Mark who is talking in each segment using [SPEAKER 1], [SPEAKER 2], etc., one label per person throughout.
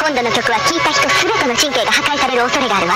[SPEAKER 1] 今度の曲は聴いた人全ての神経が破壊される恐れがあるわ。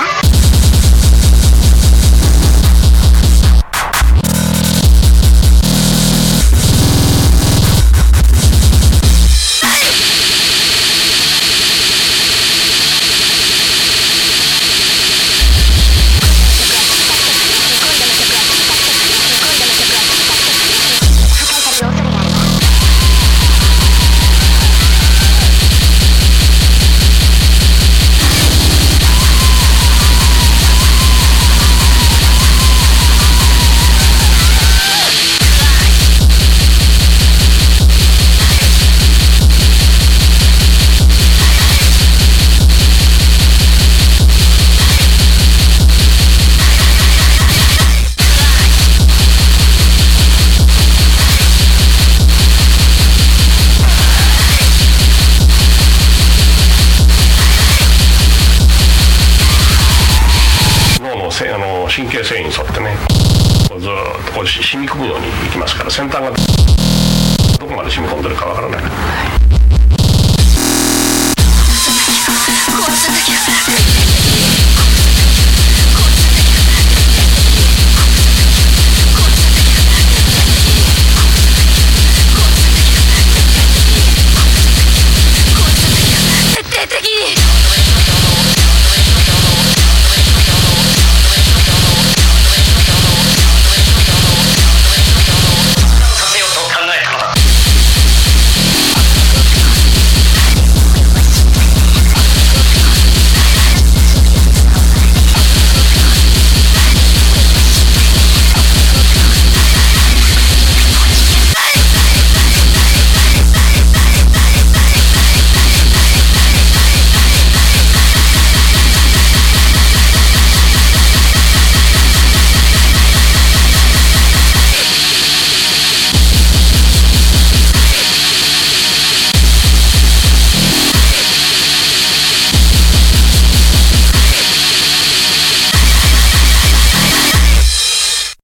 [SPEAKER 2] 神経線に沿ってね、ずっとこう染み込むようにいきますから、先端がどこまで染み込んでるかわからない。